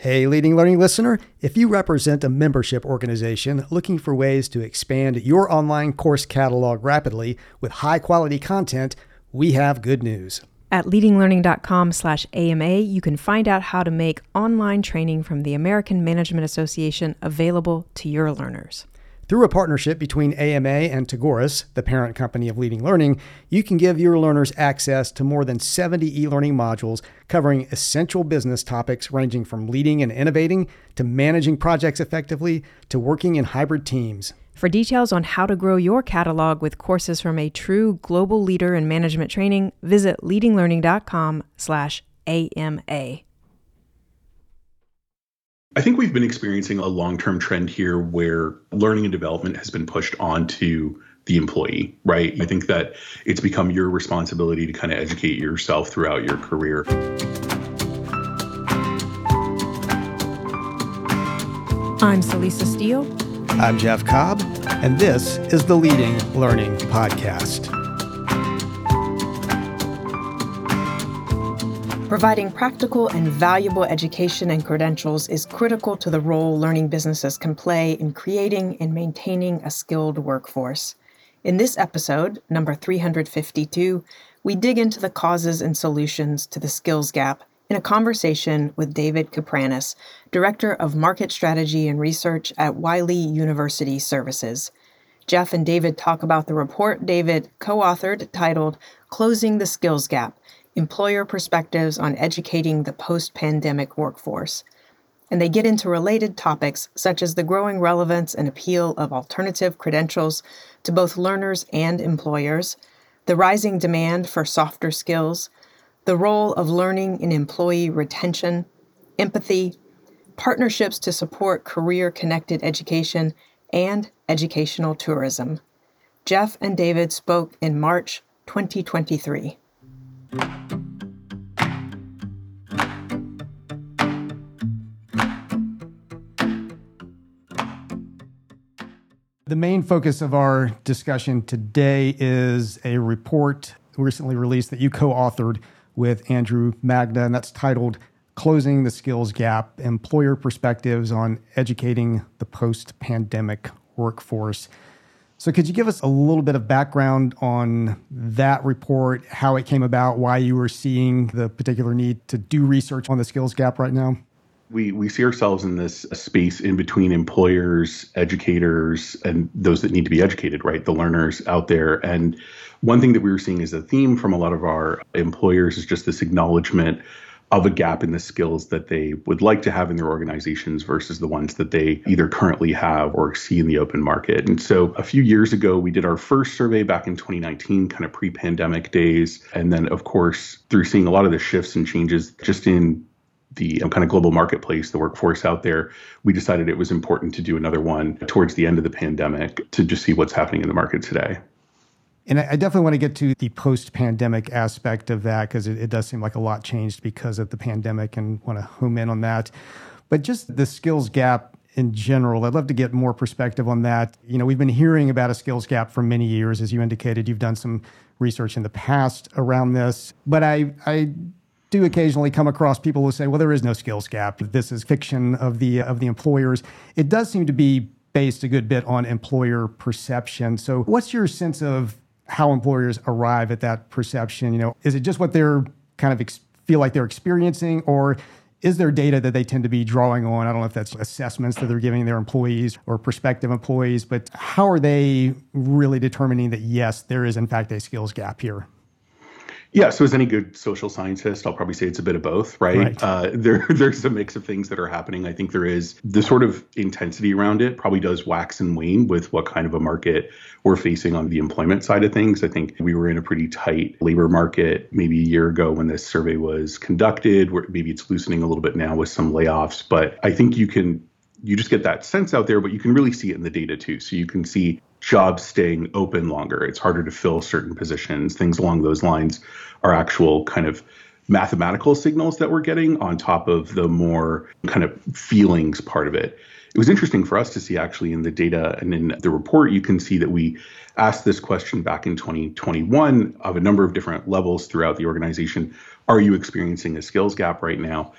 Hey, Leading Learning listener, if you represent a membership organization looking for ways to expand your online course catalog rapidly with high-quality content, we have good news. At leadinglearning.com/AMA, you can find out how to make online training from the American Management Association available to your learners. Through a partnership between AMA and Tagoras, the parent company of Leading Learning, you can give your learners access to more than 70 e-learning modules covering essential business topics ranging from leading and innovating to managing projects effectively to working in hybrid teams. For details on how to grow your catalog with courses from a true global leader in management training, visit leadinglearning.com/AMA. I think we've been experiencing a long-term trend here where learning and development has been pushed onto the employee, right? I think that it's become your responsibility to kind of educate yourself throughout your career. I'm Celisa Steele. I'm Jeff Cobb, and this is the Leading Learning Podcast. Providing practical and valuable education and credentials is critical to the role learning businesses can play in creating and maintaining a skilled workforce. In this episode, number 352, we dig into the causes and solutions to the skills gap in a conversation with David Kapranis, Director of Market Strategy and Research at Wiley University Services. Jeff and David talk about the report David co-authored titled Closing the Skills Gap: Employer Perspectives on Educating the Post-Pandemic Workforce. And they get into related topics such as the growing relevance and appeal of alternative credentials to both learners and employers, the rising demand for softer skills, the role of learning in employee retention, empathy, partnerships to support career-connected education, and educational tourism. Jeff and David spoke in March 2023. The main focus of our discussion today is a report recently released that you co-authored with Andrew Magna, and that's titled Closing the Skills Gap: Employer Perspectives on Educating the Post-Pandemic Workforce. So could you give us a little bit of background on that report, how it came about, why you were seeing the particular need to do research on the skills gap right now? We see ourselves in this space in between employers, educators, and those that need to be educated, right? The learners out there. And one thing that we were seeing as a theme from a lot of our employers is just this acknowledgement of a gap in the skills that they would like to have in their organizations versus the ones that they either currently have or see in the open market. And so a few years ago, we did our first survey back in 2019, kind of pre-pandemic days. And then, of course, through seeing a lot of the shifts and changes just in the kind of global marketplace, the workforce out there, we decided it was important to do another one towards the end of the pandemic to just see what's happening in the market today. And I definitely want to get to the post-pandemic aspect of that because it does seem like a lot changed because of the pandemic and want to home in on that. But just the skills gap in general, I'd love to get more perspective on that. You know, we've been hearing about a skills gap for many years. As you indicated, you've done some research in the past around this. But I do occasionally come across people who say, well, there is no skills gap. This is fiction of the employers. It does seem to be based a good bit on employer perception. So what's your sense of how employers arrive at that perception? You know, is it just what they're kind of feel like they're experiencing, or is there data that they tend to be drawing on? I don't know if that's assessments that they're giving their employees or prospective employees, but how are they really determining that, yes, there is in fact a skills gap here? Yeah, so as any good social scientist, I'll probably say it's a bit of both, right? There's a mix of things that are happening. I think there is the sort of intensity around it probably does wax and wane with what kind of a market we're facing on the employment side of things. I think we were in a pretty tight labor market maybe a year ago when this survey was conducted, where maybe it's loosening a little bit now with some layoffs. But I think you just get that sense out there, but you can really see it in the data too. So you can see jobs staying open longer. It's harder to fill certain positions. Things along those lines are actual kind of mathematical signals that we're getting on top of the more kind of feelings part of it. It was interesting for us to see actually in the data and in the report, you can see that we asked this question back in 2021 of a number of different levels throughout the organization. Are you experiencing a skills gap right now?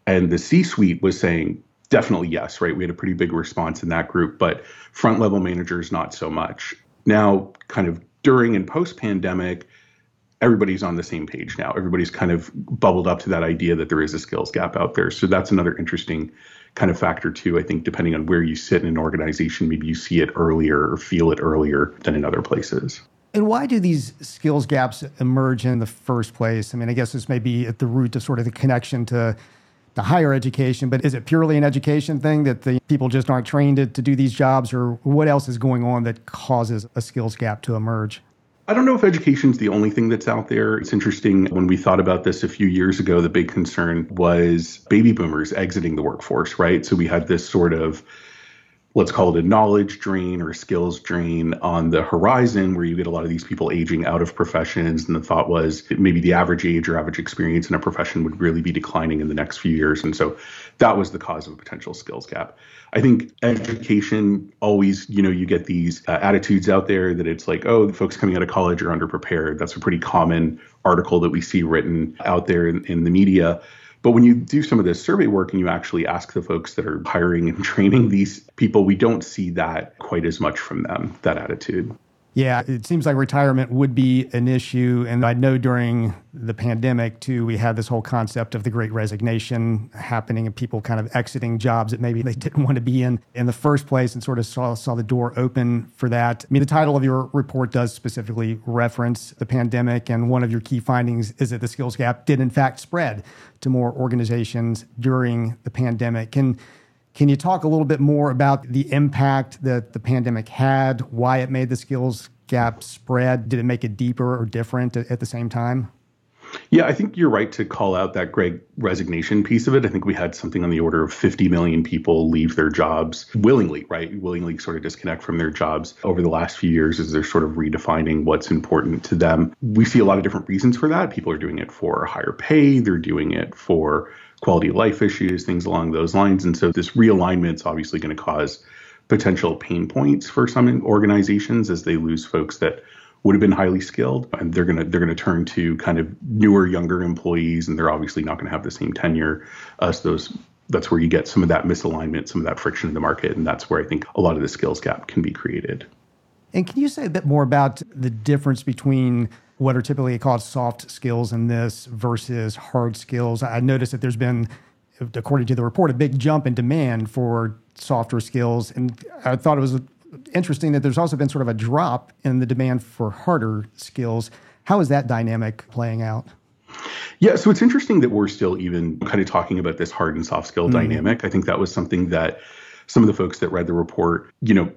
And the C-suite was saying, definitely yes, right? We had a pretty big response in that group, but front level managers, not so much. Now, kind of during and post pandemic, everybody's on the same page now. Everybody's kind of bubbled up to that idea that there is a skills gap out there. So that's another interesting kind of factor too. I think depending on where you sit in an organization, maybe you see it earlier or feel it earlier than in other places. And why do these skills gaps emerge in the first place? I mean, I guess this may be at the root of sort of the connection to the higher education, but is it purely an education thing that the people just aren't trained to do these jobs, or what else is going on that causes a skills gap to emerge? I don't know if education's the only thing that's out there. It's interesting, when we thought about this a few years ago, the big concern was baby boomers exiting the workforce, right? So we had this sort of, let's call it a knowledge drain or a skills drain on the horizon, where you get a lot of these people aging out of professions. And the thought was that maybe the average age or average experience in a profession would really be declining in the next few years. And so that was the cause of a potential skills gap. I think education always, you get these attitudes out there that it's like, oh, the folks coming out of college are underprepared. That's a pretty common article that we see written out there in the media. But when you do some of this survey work and you actually ask the folks that are hiring and training these people, we don't see that quite as much from them, that attitude. Yeah, it seems like retirement would be an issue. And I know during the pandemic, too, we had this whole concept of the Great Resignation happening and people kind of exiting jobs that maybe they didn't want to be in the first place, and sort of saw the door open for that. I mean, the title of your report does specifically reference the pandemic, and one of your key findings is that the skills gap did in fact spread to more organizations during the pandemic. Can you talk a little bit more about the impact that the pandemic had, why it made the skills gap spread? Did it make it deeper or different at the same time? Yeah, I think you're right to call out that Great Resignation piece of it. I think we had something on the order of 50 million people leave their jobs willingly, right? Willingly sort of disconnect from their jobs over the last few years as they're sort of redefining what's important to them. We see a lot of different reasons for that. People are doing it for higher pay. They're doing it for quality of life issues, things along those lines. And so this realignment is obviously going to cause potential pain points for some organizations as they lose folks that would have been highly skilled, and they're going to turn to kind of newer, younger employees, and they're obviously not going to have the same tenure as those. That's where you get some of that misalignment, some of that friction in the market, and that's where I think a lot of the skills gap can be created. And can you say a bit more about the difference between what are typically called soft skills in this versus hard skills? I noticed that there's been, according to the report, a big jump in demand for softer skills, and I thought it was interesting that there's also been sort of a drop in the demand for harder skills. How is that dynamic playing out? Yeah, so it's interesting that we're still even kind of talking about this hard and soft skill dynamic. I think that was something that some of the folks that read the report,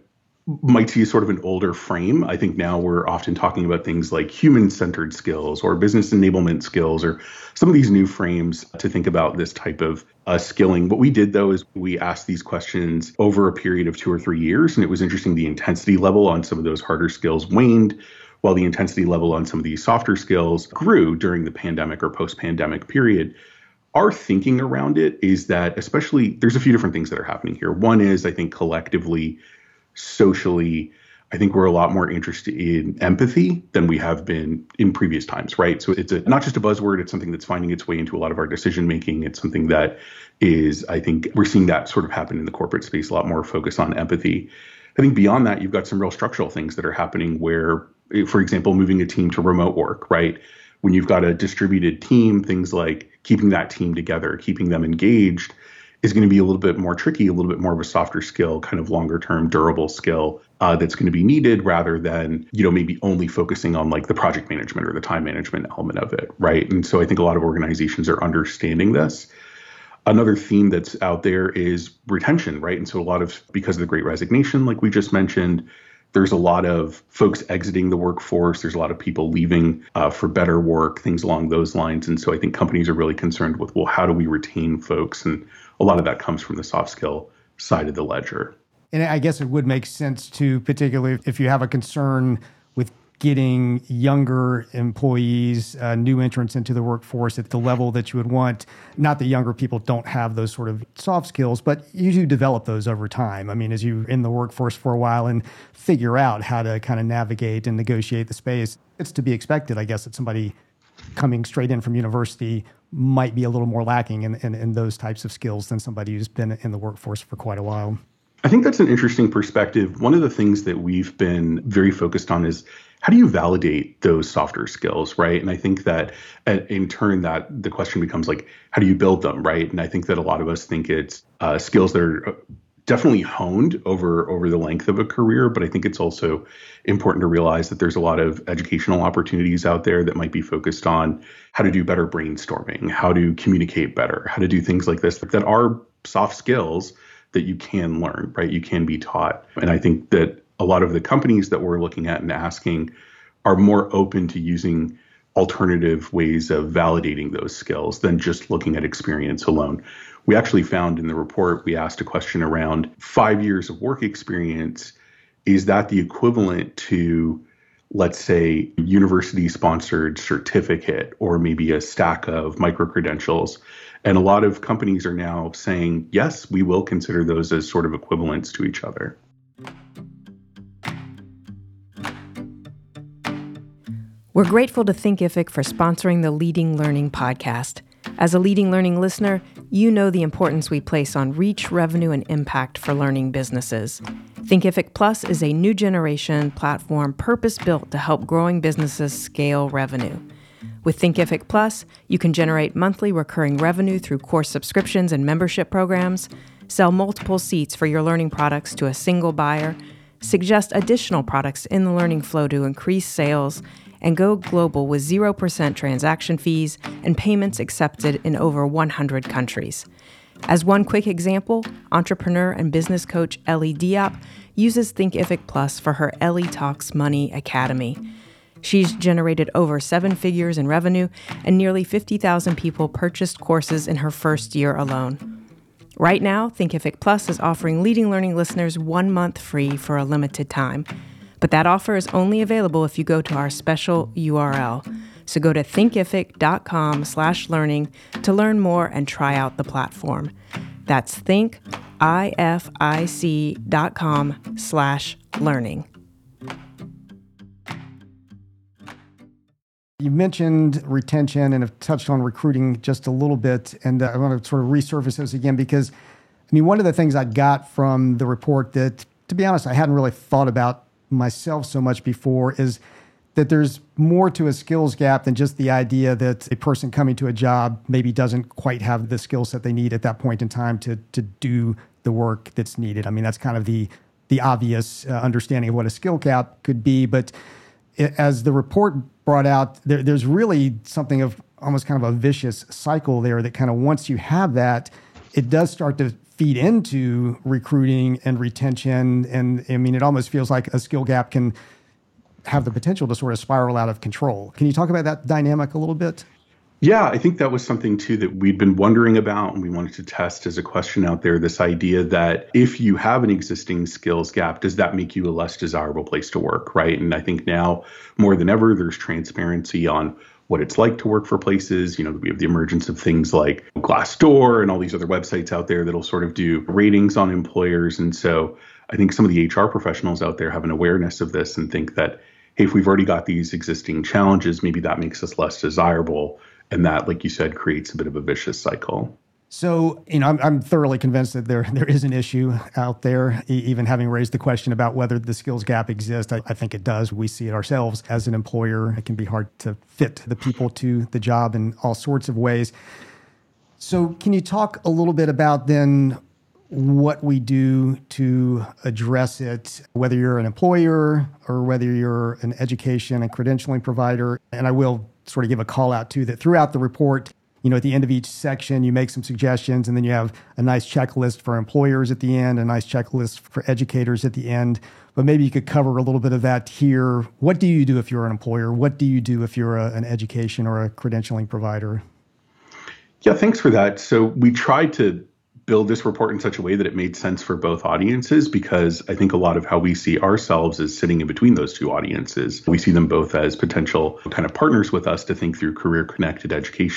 might see as sort of an older frame. I think now we're often talking about things like human-centered skills or business enablement skills or some of these new frames to think about this type of skilling. What we did, though, is we asked these questions over a period of 2 or 3 years, and it was interesting. The intensity level on some of those harder skills waned, while the intensity level on some of these softer skills grew during the pandemic or post-pandemic period. Our thinking around it is that, especially, there's a few different things that are happening here. One is, I think, collectively, socially, I think we're a lot more interested in empathy than we have been in previous times, right? So it's not just a buzzword, it's something that's finding its way into a lot of our decision making. It's something that is, I think we're seeing that sort of happen in the corporate space, a lot more focus on empathy. I think beyond that, you've got some real structural things that are happening where, for example, moving a team to remote work, right? When you've got a distributed team, things like keeping that team together, keeping them engaged, is going to be a little bit more tricky, a little bit more of a softer skill, kind of longer term, durable skill that's going to be needed rather than, maybe only focusing on like the project management or the time management element of it, right? And so I think a lot of organizations are understanding this. Another theme that's out there is retention, right? And so because of the Great Resignation, like we just mentioned, there's a lot of folks exiting the workforce. There's a lot of people leaving for better work, things along those lines. And so I think companies are really concerned with, well, how do we retain folks? And a lot of that comes from the soft skill side of the ledger. And I guess it would make sense to, particularly if you have a concern with getting younger employees, new entrants into the workforce at the level that you would want. Not that younger people don't have those sort of soft skills, but you do develop those over time. I mean, as you're in the workforce for a while and figure out how to kind of navigate and negotiate the space, it's to be expected, I guess, that somebody coming straight in from university might be a little more lacking in those types of skills than somebody who's been in the workforce for quite a while. I think that's an interesting perspective. One of the things that we've been very focused on is how do you validate those softer skills, right? And I think that in turn that the question becomes like, how do you build them, right? And I think that a lot of us think it's skills that are definitely honed over the length of a career, but I think it's also important to realize that there's a lot of educational opportunities out there that might be focused on how to do better brainstorming, how to communicate better, how to do things like this that are soft skills that you can learn, right? You can be taught. And I think that a lot of the companies that we're looking at and asking are more open to using alternative ways of validating those skills than just looking at experience alone. We actually found in the report, we asked a question around 5 years of work experience. Is that the equivalent to, let's say, university-sponsored certificate or maybe a stack of micro-credentials? And a lot of companies are now saying, yes, we will consider those as sort of equivalents to each other. We're grateful to Thinkific for sponsoring the Leading Learning podcast. As a Leading Learning listener, you know the importance we place on reach, revenue, and impact for learning businesses. Thinkific Plus is a new generation platform purpose-built to help growing businesses scale revenue. With Thinkific Plus, you can generate monthly recurring revenue through course subscriptions and membership programs, sell multiple seats for your learning products to a single buyer, suggest additional products in the learning flow to increase sales, and go global with 0% transaction fees and payments accepted in over 100 countries. As one quick example, entrepreneur and business coach Ellie Diop uses Thinkific Plus for her Ellie Talks Money Academy. She's generated over 7 figures in revenue, and nearly 50,000 people purchased courses in her first year alone. Right now, Thinkific Plus is offering Leading Learning listeners 1 month free for a limited time. But that offer is only available if you go to our special URL. So go to thinkific.com/learning to learn more and try out the platform. That's thinkific.com/learning. You mentioned retention and have touched on recruiting just a little bit, and I want to sort of resurface this again because, I mean, one of the things I got from the report that, to be honest, I hadn't really thought about myself so much before is that there's more to a skills gap than just the idea that a person coming to a job maybe doesn't quite have the skill set they need at that point in time to do the work that's needed. I mean, that's kind of the obvious understanding of what a skill gap could be. But as the report brought out, there's really something of almost kind of a vicious cycle there that kind of once you have that, it does start to feed into recruiting and retention. And I mean, it almost feels like a skill gap can have the potential to sort of spiral out of control. Can you talk about that dynamic a little bit? Yeah, I think that was something too that we'd been wondering about and we wanted to test as a question out there, this idea that if you have an existing skills gap, does that make you a less desirable place to work, right? And I think now more than ever, there's transparency on what it's like to work for places. You know, we have the emergence of things like Glassdoor and all these other websites out there that'll sort of do ratings on employers. And so I think some of the HR professionals out there have an awareness of this and think that, hey, if we've already got these existing challenges, maybe that makes us less desirable. And that, like you said, creates a bit of a vicious cycle. So, you know, I'm thoroughly convinced that there is an issue out there, even having raised the question about whether the skills gap exists. I think it does. We see it ourselves as an employer. It can be hard to fit the people to the job in all sorts of ways. So can you talk a little bit about then what we do to address it, whether you're an employer or whether you're an education and credentialing provider? And I will sort of give a call out too that throughout the report, you know, at the end of each section, you make some suggestions, and then you have a nice checklist for employers at the end, a nice checklist for educators at the end. But maybe you could cover a little bit of that here. What do you do if you're an employer? What do you do if you're an education or a credentialing provider? Yeah, thanks for that. So we tried to build this report in such a way that it made sense for both audiences, because I think a lot of how we see ourselves is sitting in between those two audiences. We see them both as potential kind of partners with us to think through career-connected education.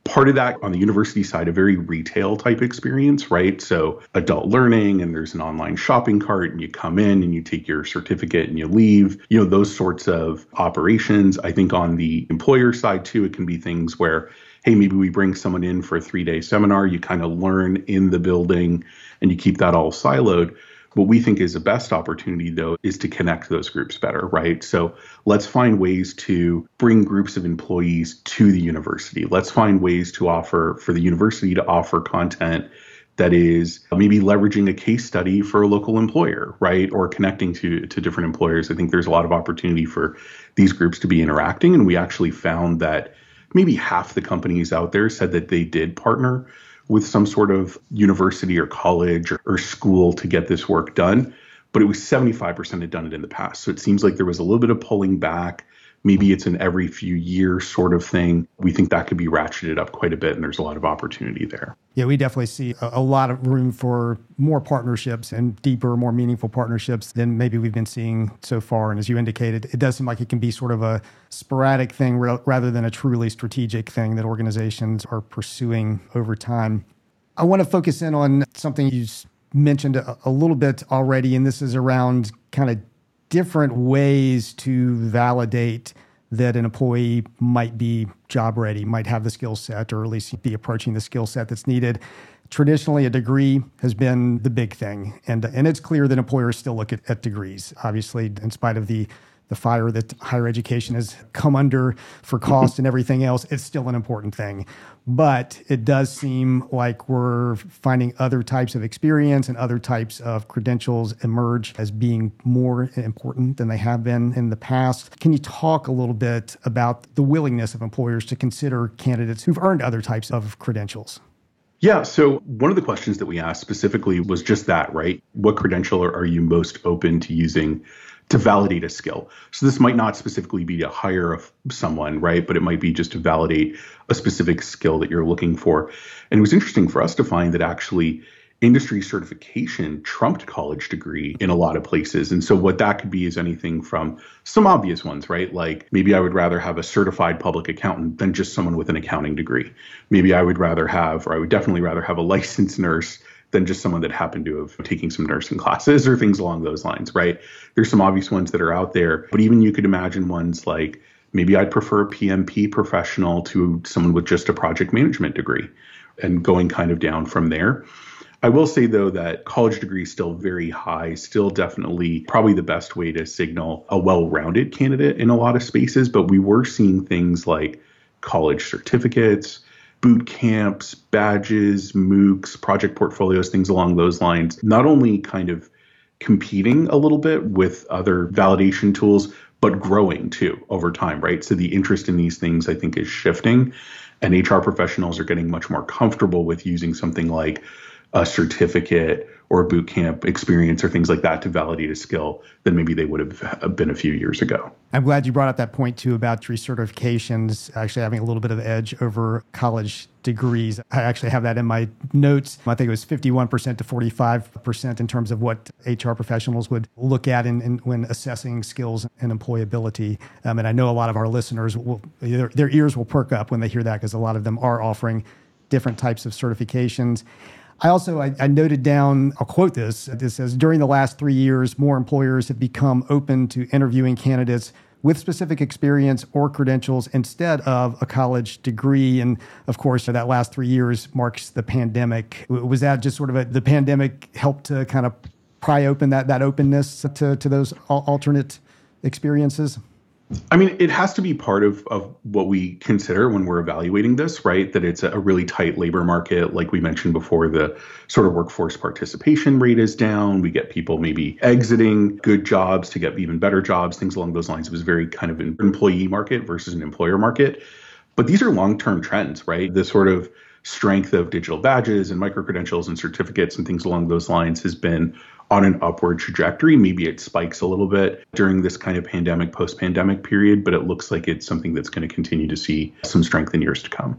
Part of that on the university side, a very retail type experience, right? So adult learning, and there's an online shopping cart, and you come in and you take your certificate and you leave, those sorts of operations. I think on the employer side too, it can be things where, hey, maybe we bring someone in for a 3-day seminar, you kind of learn in the building and you keep that all siloed. What we think is the best opportunity, though, is to connect those groups better, right? So let's find ways to bring groups of employees to the university. Let's find ways to offer for the university to offer content that is maybe leveraging a case study for a local employer, right? Or connecting to different employers. I think there's a lot of opportunity for these groups to be interacting. And we actually found that maybe half the companies out there said that they did partner with some sort of university or college or school to get this work done. But it was 75% had done it in the past. So it seems like there was a little bit of pulling back. Maybe it's an every few years sort of thing. We think that could be ratcheted up quite a bit, and there's a lot of opportunity there. Yeah, we definitely see a lot of room for more partnerships and deeper, more meaningful partnerships than maybe we've been seeing so far. And as you indicated, it does seem like it can be sort of a sporadic thing rather than a truly strategic thing that organizations are pursuing over time. I want to focus in on something you mentioned a little bit already, and this is around kind of different ways to validate that an employee might be job ready, might have the skill set, or at least be approaching the skill set that's needed. Traditionally, a degree has been the big thing. And it's clear that employers still look at degrees. Obviously, in spite of the fire that higher education has come under for cost and everything else, it's still an important thing. But it does seem like we're finding other types of experience and other types of credentials emerge as being more important than they have been in the past. Can you talk a little bit about the willingness of employers to consider candidates who've earned other types of credentials? Yeah. So one of the questions that we asked specifically was just that, right? What credential are you most open to using to validate a skill? So this might not specifically be to hire someone, right? But it might be just to validate a specific skill that you're looking for. And it was interesting for us to find that actually industry certification trumped college degree in a lot of places. And so what that could be is anything from some obvious ones, right? Like maybe I would rather have a certified public accountant than just someone with an accounting degree. Maybe I would definitely rather have a licensed nurse than just someone that happened to have taken some nursing classes or things along those lines, right? There's some obvious ones that are out there, but even you could imagine ones like maybe I'd prefer a PMP professional to someone with just a project management degree and going kind of down from there. I will say, though, that college degree is still very high, still definitely probably the best way to signal a well-rounded candidate in a lot of spaces, but we were seeing things like college certificates, boot camps, badges, MOOCs, project portfolios, things along those lines, not only kind of competing a little bit with other validation tools, but growing too over time, right? So the interest in these things, I think, is shifting, and HR professionals are getting much more comfortable with using something like a certificate or a boot camp experience or things like that to validate a skill than maybe they would have been a few years ago. I'm glad you brought up that point too about recertifications actually having a little bit of edge over college degrees. I actually have that in my notes. I think it was 51% to 45% in terms of what HR professionals would look at when assessing skills and employability. And I know a lot of our listeners, their ears will perk up when they hear that because a lot of them are offering different types of certifications. I noted down, I'll quote this. It says, during the last 3 years, more employers have become open to interviewing candidates with specific experience or credentials instead of a college degree. And of course, that last 3 years marks the pandemic. Was that just sort of the pandemic helped to kind of pry open that openness to those alternate experiences? I mean, it has to be part of what we consider when we're evaluating this, right? That it's a really tight labor market. Like we mentioned before, the sort of workforce participation rate is down. We get people maybe exiting good jobs to get even better jobs, things along those lines. It was very kind of an employee market versus an employer market. But these are long-term trends, right? The sort of strength of digital badges and micro-credentials and certificates and things along those lines has been on an upward trajectory. Maybe it spikes a little bit during this kind of pandemic, post-pandemic period, but it looks like it's something that's going to continue to see some strength in years to come.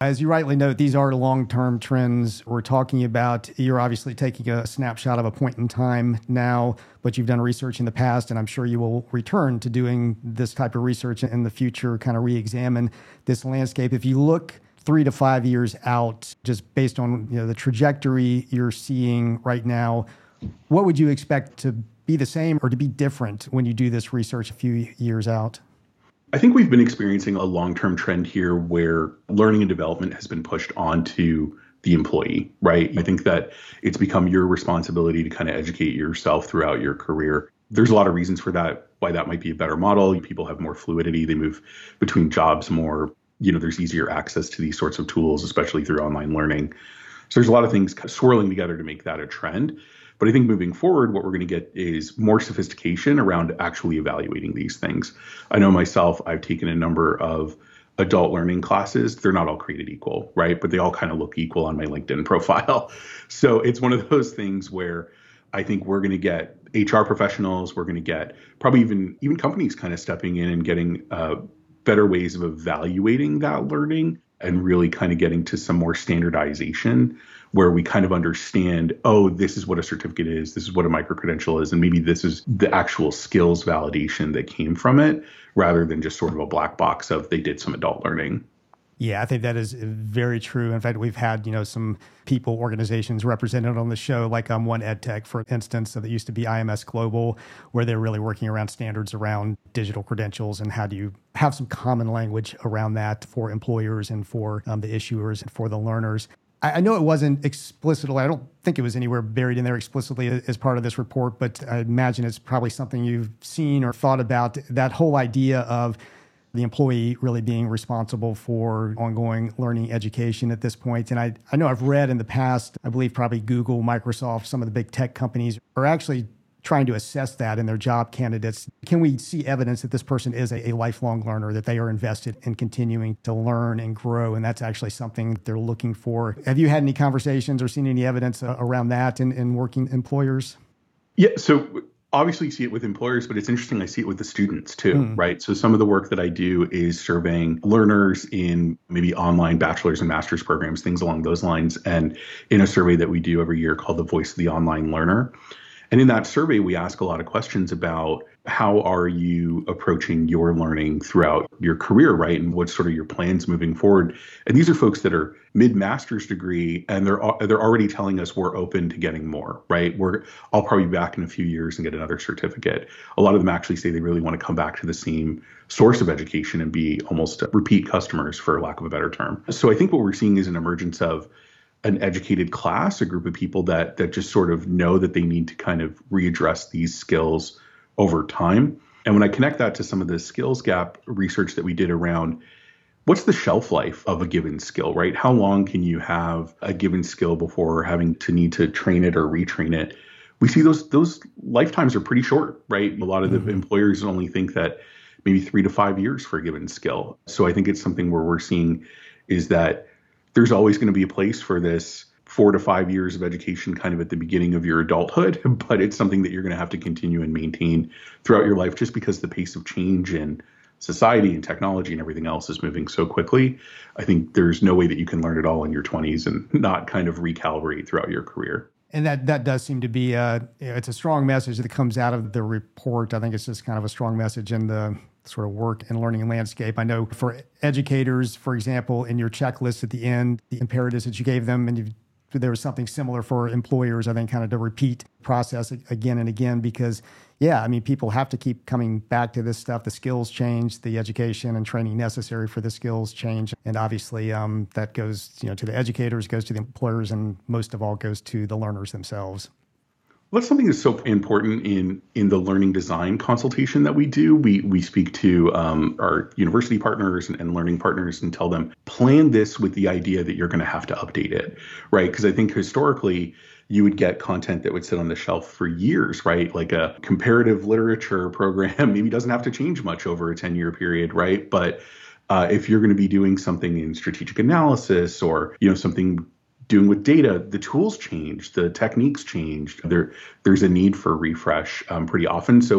As you rightly note, these are long-term trends we're talking about. You're obviously taking a snapshot of a point in time now, but you've done research in the past, and I'm sure you will return to doing this type of research in the future, kind of re-examine this landscape. If you look 3 to 5 years out, just based on the trajectory you're seeing right now, what would you expect to be the same or to be different when you do this research a few years out? I think we've been experiencing a long-term trend here where learning and development has been pushed onto the employee, right? I think that it's become your responsibility to kind of educate yourself throughout your career. There's a lot of reasons for that, why that might be a better model. People have more fluidity. They move between jobs more. There's easier access to these sorts of tools, especially through online learning. So there's a lot of things swirling together to make that a trend. But I think moving forward, what we're going to get is more sophistication around actually evaluating these things. I know myself, I've taken a number of adult learning classes. They're not all created equal, right? But they all kind of look equal on my LinkedIn profile. So it's one of those things where I think we're going to get HR professionals, we're going to get probably even companies kind of stepping in and getting better ways of evaluating that learning and really kind of getting to some more standardization where we kind of understand, oh, this is what a certificate is, this is what a micro-credential is, and maybe this is the actual skills validation that came from it, rather than just sort of a black box of they did some adult learning. Yeah, I think that is very true. In fact, we've had, some people, organizations represented on the show, like One EdTech, for instance, that used to be IMS Global, where they're really working around standards around digital credentials and how do you have some common language around that for employers and for the issuers and for the learners. I know it wasn't explicitly, I don't think it was anywhere buried in there explicitly as part of this report, but I imagine it's probably something you've seen or thought about, that whole idea of the employee really being responsible for ongoing learning education at this point. And I know I've read in the past, I believe probably Google, Microsoft, some of the big tech companies are actually trying to assess that in their job candidates. Can we see evidence that this person is a lifelong learner, that they are invested in continuing to learn and grow? And that's actually something they're looking for. Have you had any conversations or seen any evidence around that in working employers? Yeah, so obviously you see it with employers, but it's interesting. I see it with the students too, right? So some of the work that I do is surveying learners in maybe online bachelor's and master's programs, things along those lines. And in a survey that we do every year called the Voice of the Online Learner. And in that survey, we ask a lot of questions about how are you approaching your learning throughout your career, right? And what's sort of your plans moving forward? And these are folks that are mid-master's degree, and they're already telling us we're open to getting more, right? I'll probably be back in a few years and get another certificate. A lot of them actually say they really want to come back to the same source of education and be almost repeat customers, for lack of a better term. So I think what we're seeing is an emergence of an educated class, a group of people that just sort of know that they need to kind of readdress these skills over time. And when I connect that to some of the skills gap research that we did around what's the shelf life of a given skill, right? How long can you have a given skill before having to need to train it or retrain it? We see those lifetimes are pretty short, right? A lot of the employers only think that maybe 3 to 5 years for a given skill. So I think it's something where we're seeing is that there's always going to be a place for this 4 to 5 years of education kind of at the beginning of your adulthood, but it's something that you're going to have to continue and maintain throughout your life just because the pace of change in society and technology and everything else is moving so quickly. I think there's no way that you can learn it all in your 20s and not kind of recalibrate throughout your career. And that does seem to be it's a strong message that comes out of the report. I think it's just kind of a strong message in the sort of work and learning landscape. I know for educators, for example, in your checklist at the end, the imperatives that you gave them, and there was something similar for employers, I think, kind of to repeat process again and again, because, people have to keep coming back to this stuff. The skills change, the education and training necessary for the skills change. And obviously that goes, to the educators, goes to the employers, and most of all goes to the learners themselves. Well, that's something that's so important in the learning design consultation that we do. We speak to our university partners and learning partners and tell them, plan this with the idea that you're going to have to update it, right? Because I think historically, you would get content that would sit on the shelf for years, right? Like a comparative literature program maybe doesn't have to change much over a 10-year period, right? But if you're going to be doing something in strategic analysis or, something doing with data, the tools change, the techniques change. There's a need for refresh pretty often. So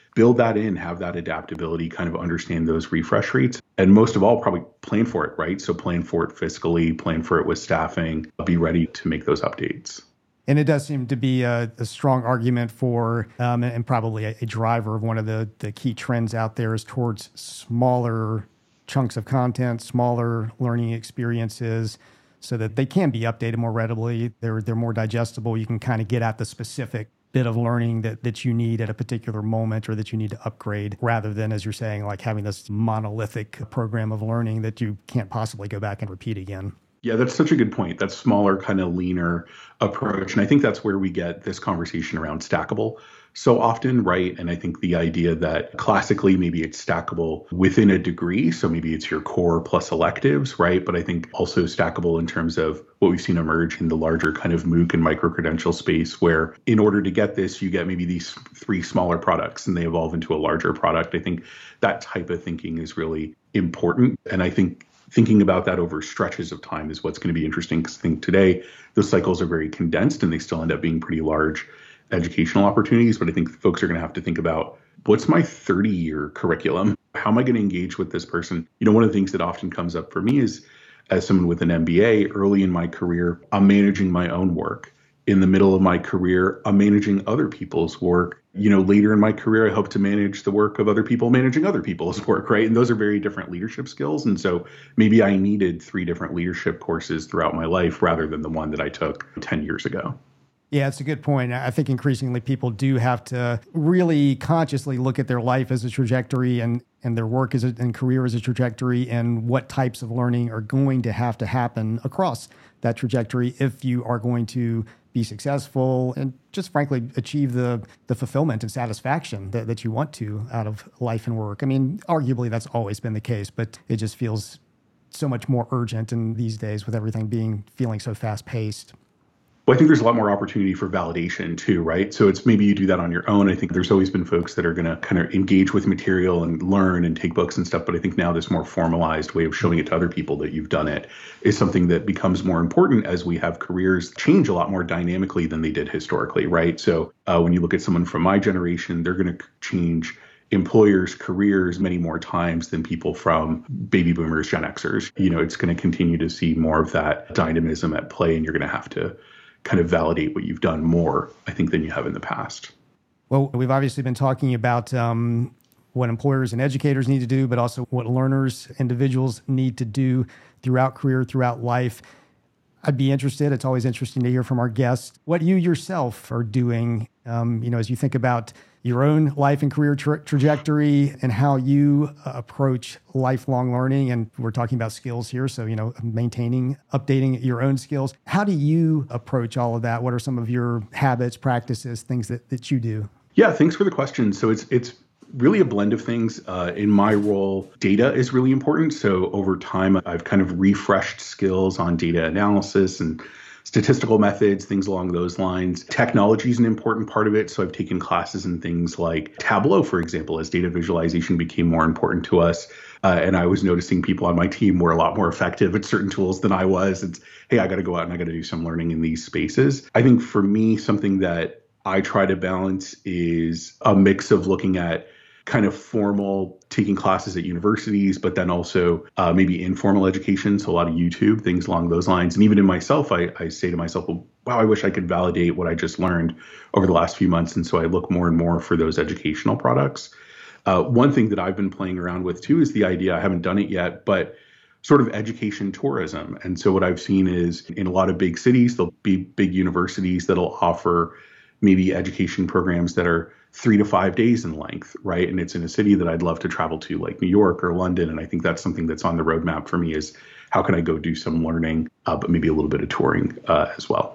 build that in, have that adaptability, kind of understand those refresh rates. And most of all, probably plan for it, right? So plan for it fiscally, plan for it with staffing, be ready to make those updates. And it does seem to be a strong argument for, and probably a driver of one of the key trends out there is towards smaller chunks of content, smaller learning experiences, so that they can be updated more readily. They're more digestible. You can kind of get at the specific bit of learning that you need at a particular moment or that you need to upgrade, rather than, as you're saying, like having this monolithic program of learning that you can't possibly go back and repeat again. Yeah, that's such a good point. That smaller, kind of leaner approach. And I think that's where we get this conversation around stackable so often, right? And I think the idea that classically maybe it's stackable within a degree. So maybe it's your core plus electives, right? But I think also stackable in terms of what we've seen emerge in the larger kind of MOOC and micro-credential space, where in order to get this, you get maybe these 3 smaller products and they evolve into a larger product. I think that type of thinking is really important. And I think thinking about that over stretches of time is what's going to be interesting, because I think today those cycles are very condensed and they still end up being pretty large educational opportunities. But I think folks are going to have to think about, what's my 30-year curriculum? How am I going to engage with this person? One of the things that often comes up for me is, as someone with an MBA, early in my career, I'm managing my own work. In the middle of my career, I'm managing other people's work. Later in my career, I hope to manage the work of other people managing other people's work, right? And those are very different leadership skills. And so maybe I needed 3 different leadership courses throughout my life rather than the one that I took 10 years ago. Yeah, it's a good point. I think increasingly people do have to really consciously look at their life as a trajectory and their work and career as a trajectory, and what types of learning are going to have to happen across that trajectory if you are going to be successful and just frankly achieve the fulfillment and satisfaction that you want to out of life and work. I mean, arguably that's always been the case, but it just feels so much more urgent in these days with everything feeling so fast paced. Well, I think there's a lot more opportunity for validation too, right? So it's maybe you do that on your own. I think there's always been folks that are going to kind of engage with material and learn and take books and stuff. But I think now this more formalized way of showing it to other people that you've done it is something that becomes more important as we have careers change a lot more dynamically than they did historically, right? So when you look at someone from my generation, they're going to change employers' careers many more times than people from baby boomers, Gen Xers. It's going to continue to see more of that dynamism at play, and you're going to have to kind of validate what you've done more, I think, than you have in the past. Well, we've obviously been talking about what employers and educators need to do, but also what learners, individuals need to do throughout career, throughout life. I'd be interested, it's always interesting to hear from our guests, what you yourself are doing, as you think about your own life and career trajectory and how you approach lifelong learning. And we're talking about skills here. So, maintaining, updating your own skills. How do you approach all of that? What are some of your habits, practices, things that you do? Yeah, thanks for the question. So it's really a blend of things. In my role, data is really important. So over time, I've kind of refreshed skills on data analysis and statistical methods, things along those lines. Technology is an important part of it. So I've taken classes in things like Tableau, for example, as data visualization became more important to us. And I was noticing people on my team were a lot more effective at certain tools than I was. It's, hey, I got to go out and I got to do some learning in these spaces. I think for me, something that I try to balance is a mix of looking at kind of formal, taking classes at universities, but then also maybe informal education. So a lot of YouTube, things along those lines. And even in myself, I say to myself, well, wow, I wish I could validate what I just learned over the last few months. And so I look more and more for those educational products. One thing that I've been playing around with too is the idea, I haven't done it yet, but sort of education tourism. And so what I've seen is in a lot of big cities, there'll be big universities that'll offer maybe education programs that are 3 to 5 days in length, right? And it's in a city that I'd love to travel to, like New York or London. And I think that's something that's on the roadmap for me is how can I go do some learning, but maybe a little bit of touring as well.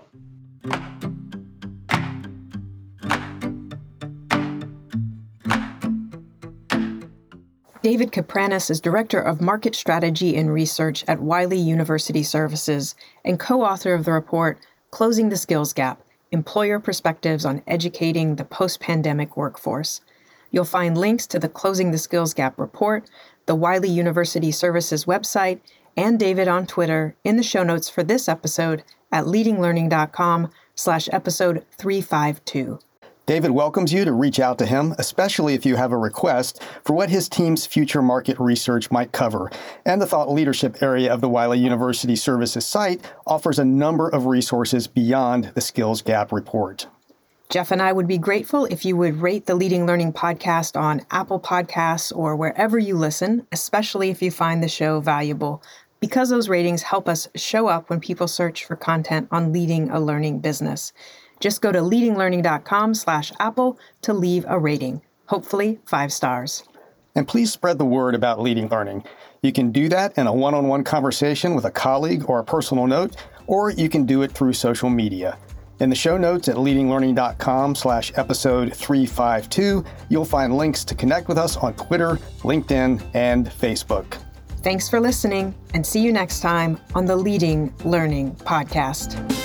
David Kapranos is Director of Market Strategy and Research at Wiley University Services and co-author of the report, Closing the Skills Gap, Employer Perspectives on Educating the Post-Pandemic Workforce. You'll find links to the Closing the Skills Gap report, the Wiley University Services website, and David on Twitter in the show notes for this episode at leadinglearning.com/episode 352. David welcomes you to reach out to him, especially if you have a request for what his team's future market research might cover. And the thought leadership area of the Wiley University Services site offers a number of resources beyond the Skills Gap report. Jeff and I would be grateful if you would rate the Leading Learning podcast on Apple Podcasts or wherever you listen, especially if you find the show valuable, because those ratings help us show up when people search for content on leading a learning business. Just go to leadinglearning.com/Apple to leave a rating, hopefully 5 stars. And please spread the word about Leading Learning. You can do that in a one-on-one conversation with a colleague or a personal note, or you can do it through social media. In the show notes at leadinglearning.com/episode 352, you'll find links to connect with us on Twitter, LinkedIn, and Facebook. Thanks for listening, and see you next time on the Leading Learning podcast.